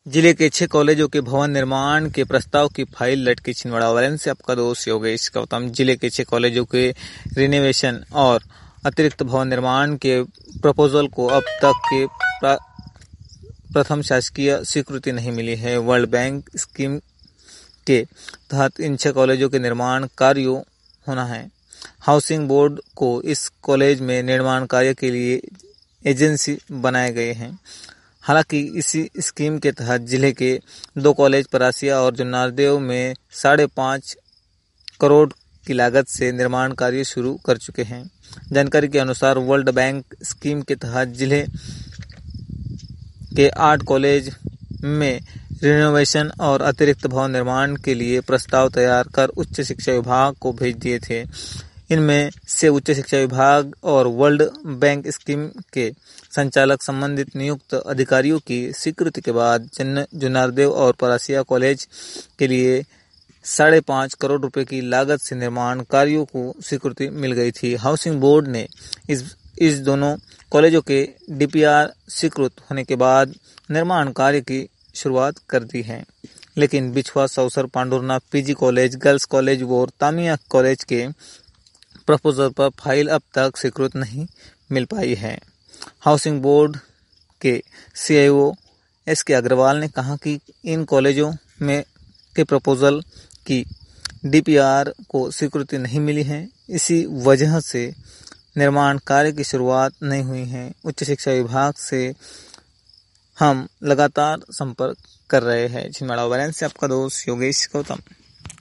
जिले के 6 कॉलेजों के भवन निर्माण के प्रस्ताव की फाइल लटकी छिंदवाड़ा। वायरन से आपका दोस्त योगेश गौतम। जिले के 6 कॉलेजों के रिनोवेशन और अतिरिक्त भवन निर्माण के प्रपोजल को अब तक के प्रथम शासकीय स्वीकृति नहीं मिली है। वर्ल्ड बैंक स्कीम के तहत इन 6 कॉलेजों के निर्माण कार्यों होना है। हाउसिंग बोर्ड को इस कॉलेज में निर्माण कार्य के लिए एजेंसी बनाए गए हैं। हालांकि इसी स्कीम के तहत जिले के 2 कॉलेज परासिया और जुन्नारदेव में 5.5 करोड़ की लागत से निर्माण कार्य शुरू कर चुके हैं। जानकारी के अनुसार वर्ल्ड बैंक स्कीम के तहत जिले के 8 कॉलेज में रिनोवेशन और अतिरिक्त भवन निर्माण के लिए प्रस्ताव तैयार कर उच्च शिक्षा विभाग को भेज दिए थे। इनमें से उच्च शिक्षा विभाग और वर्ल्ड बैंक स्कीम के संचालक संबंधित नियुक्त अधिकारियों की स्वीकृति के बाद जुन्नारदेव और परासिया कॉलेज के लिए 5.5 करोड़ रुपए की लागत से निर्माण कार्यों को स्वीकृति मिल गई थी। हाउसिंग बोर्ड ने इस दोनों कॉलेजों के डीपीआर स्वीकृत होने के बाद निर्माण कार्य की शुरुआत कर दी है, लेकिन Bichhua, Sausar, Pandhurna, PG college, girls college और तामिया कॉलेज के प्रपोजल पर फाइल अब तक स्वीकृत नहीं मिल पाई है। हाउसिंग बोर्ड के सीईओ एसके अग्रवाल ने कहा कि इन कॉलेजों में के प्रपोजल की डीपीआर को स्वीकृति नहीं मिली है, इसी वजह से निर्माण कार्य की शुरुआत नहीं हुई है। उच्च शिक्षा विभाग से हम लगातार संपर्क कर रहे हैं। छिंदवाड़ा वायरन से आपका दोस्त योगेश गौतम।